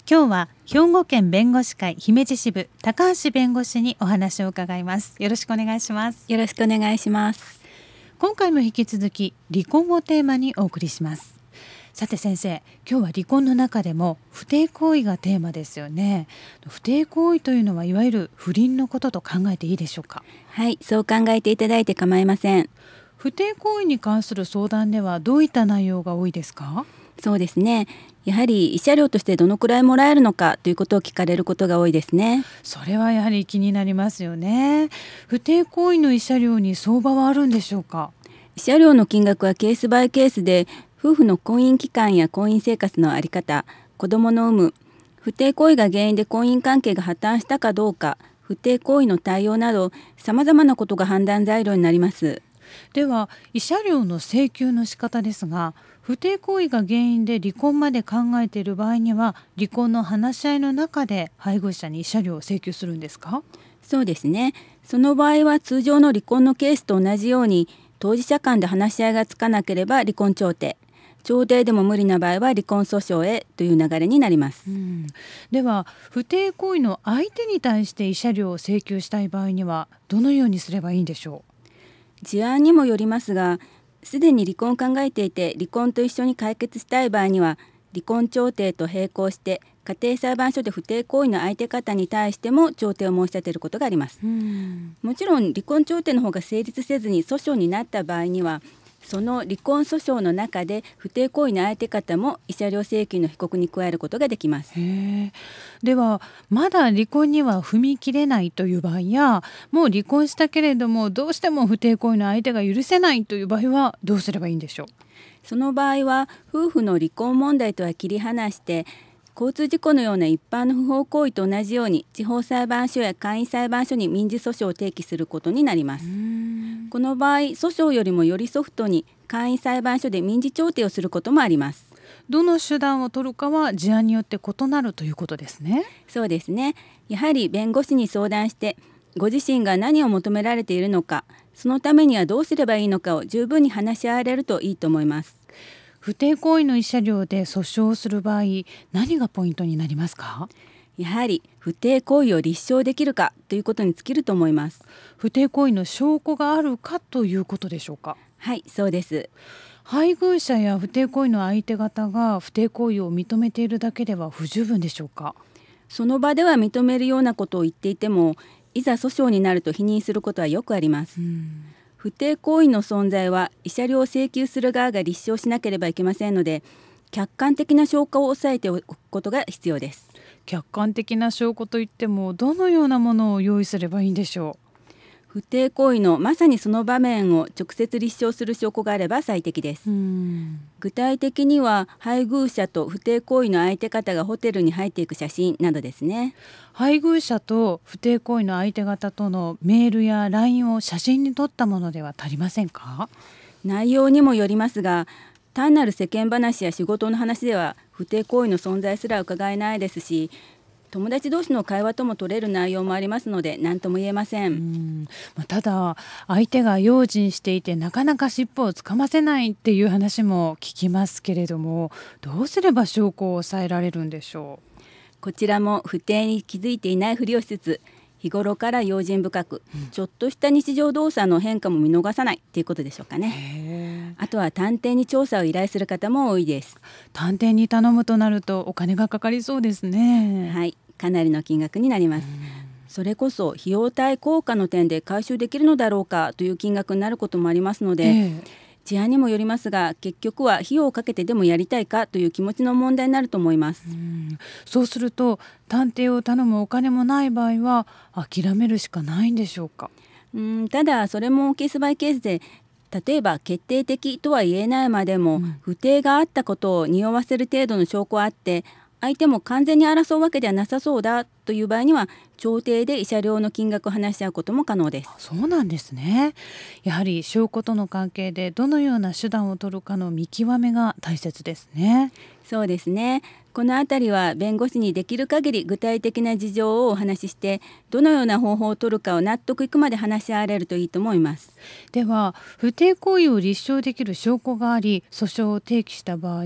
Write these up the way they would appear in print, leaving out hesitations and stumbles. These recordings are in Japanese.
今日は兵庫県弁護士会姫路支部高橋弁護士にお話を伺います。よろしくお願いします。 よろしくお願いします。 今回も引き続き離婚をテーマにお送りします。さて先生、今日は離婚の中でも不貞行為がテーマですよね。不貞行為というのはいわゆる不倫のことと考えていいでしょうか？ はい、そう考えていただいて構いません。 不貞行為に関する相談ではどういった内容が多いですか？ そうですね、やはり慰謝料としてどのくらいもらえるのかということを聞かれることが多いですね。 それはやはり気になりますよね。不貞行為の慰謝料に相場はあるんでしょうか？ 慰謝料の金額はケースバイケースで、夫婦の婚姻期間や婚姻生活のあり方、子どもの有無、不貞行為が原因で婚姻関係が破綻したかどうか、不貞行為の対応などさまざまなことが判断材料になります。 では慰謝料の請求の仕方ですが、不貞行為が原因で離婚まで考えている場合には離婚の話し合いの中で配偶者に慰謝料を請求するんですか？ そうですね、その場合は通常の離婚のケースと同じように当事者間で話し合いがつかなければ離婚調停、調停でも無理な場合は離婚訴訟へという流れになります。 では不貞行為の相手に対して慰謝料を請求したい場合にはどのようにすればいいんでしょう？事案にもよりますが、すでに離婚を考えていて離婚と一緒に解決したい場合には離婚調停と並行して家庭裁判所で不貞行為の相手方に対しても調停を申し立てることがあります。もちろん離婚調停の方が成立せずに訴訟になった場合には、その離婚訴訟の中で不貞行為の相手方も慰謝料請求の被告に加えることができます。 ではまだ離婚には踏み切れないという場合や、もう離婚したけれどもどうしても不貞行為の相手が許せないという場合はどうすればいいんでしょう？ その場合は夫婦の離婚問題とは切り離して、交通事故のような一般の不法行為と同じように地方裁判所や簡易裁判所に民事訴訟を提起することになります。この場合訴訟よりもよりソフトに簡易裁判所で民事調停をすることもあります。 どの手段を取るかは事案によって異なるということですね。 そうですね、やはり弁護士に相談してご自身が何を求められているのか、そのためにはどうすればいいのかを十分に話し合われるといいと思います。 不貞行為の慰謝料で訴訟をする場合、何がポイントになりますか？ やはり不貞行為を立証できるかということに尽きると思います。 不貞行為の証拠があるかということでしょうか？ はい、そうです。 配偶者や不貞行為の相手方が不貞行為を認めているだけでは不十分でしょうか？ その場では認めるようなことを言っていても、いざ訴訟になると否認することはよくあります。不貞行為の存在は慰謝料を請求する側が立証しなければいけませんので、客観的な証拠を押さえておくことが必要です。 客観的な証拠といってもどのようなものを用意すればいいんでしょう？ 不貞行為のまさにその場面を直接立証する証拠があれば最適です。具体的には配偶者と不貞行為の相手方がホテルに入っていく写真などですね。 配偶者と不貞行為の相手方とのメールや LINE を写真に撮ったものでは足りませんか？ 内容にもよりますが、単なる世間話や仕事の話では不貞行為の存在すら伺えないですし、友達同士の会話とも取れる内容もありますので何とも言えません。 ただ相手が用心していてなかなか尻尾をつかませないっていう話も聞きますけれども、どうすれば証拠を抑えられるんでしょう？ こちらも不貞に気づいていないふりをしつつ、日頃から用心深く、ちょっとした日常動作の変化も見逃さないということでしょうかね。あとは探偵に調査を依頼する方も多いです。 探偵に頼むとなるとお金がかかりそうですね。 はい、かなりの金額になります。それこそ費用対効果の点で回収できるのだろうかという金額になることもありますので、事案にもよりますが、結局は費用をかけてでもやりたいかという気持ちの問題になると思います。 そうすると探偵を頼むお金もない場合は諦めるしかないんでしょうか？ ただそれもケースバイケースで、例えば決定的とは言えないまでも、不貞があったことを匂わせる程度の証拠はあって、相手も完全に争うわけではなさそうだという場合には調停で慰謝料の金額を話し合うことも可能です。 そうなんですね。やはり証拠との関係でどのような手段を取るかの見極めが大切ですね。 そうですね、このあたりは弁護士にできる限り具体的な事情をお話しして、どのような方法を取るかを納得いくまで話し合われるといいと思います。 では不貞行為を立証できる証拠があり訴訟を提起した場合、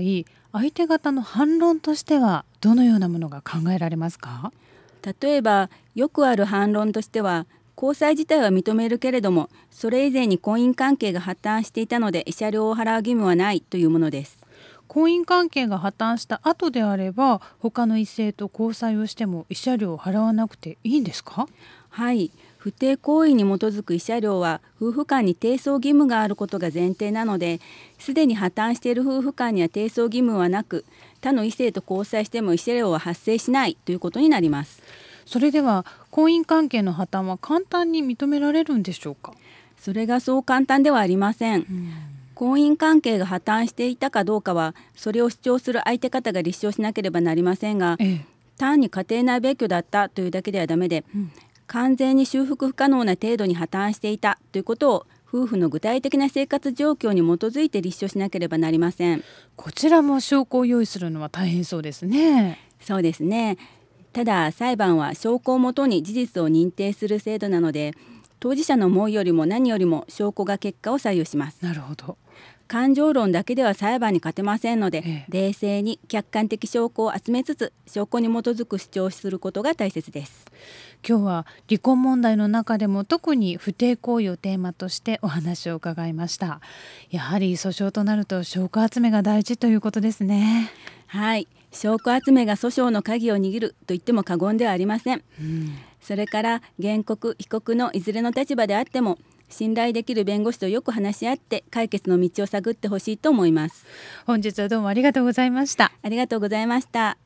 相手方の反論としてはどのようなものが考えられますか？ 例えばよくある反論としては、交際自体は認めるけれどもそれ以前に婚姻関係が破綻していたので慰謝料を払う義務はないというものです。 婚姻関係が破綻した後であれば他の異性と交際をしても慰謝料を払わなくていいんですか？ はい、不貞行為に基づく慰謝料は夫婦間に提訴義務があることが前提なので、すでに破綻している夫婦間には提訴義務はなく、他の異性と交際しても慰謝料は発生しないということになります。 それでは婚姻関係の破綻は簡単に認められるんでしょうか？ それがそう簡単ではありません。婚姻関係が破綻していたかどうかはそれを主張する相手方が立証しなければなりませんが、単に家庭内別居だったというだけではダメで、完全に修復不可能な程度に破綻していたということを夫婦の具体的な生活状況に基づいて立証しなければなりません。 こちらも証拠を用意するのは大変そうですね。 そうですね。ただ裁判は証拠をもとに事実を認定する制度なので、当事者の思いよりも何よりも証拠が結果を左右します。 なるほど。 感情論だけでは裁判に勝てませんので、冷静に客観的証拠を集めつつ証拠に基づく主張をすることが大切です。 今日は離婚問題の中でも特に不貞行為をテーマとしてお話を伺いました。やはり訴訟となると証拠集めが大事ということですね。 はい、証拠集めが訴訟の鍵を握ると言っても過言ではありません。それから原告被告のいずれの立場であっても信頼できる弁護士とよく話し合って解決の道を探ってほしいと思います。 本日はどうもありがとうございました。 ありがとうございました。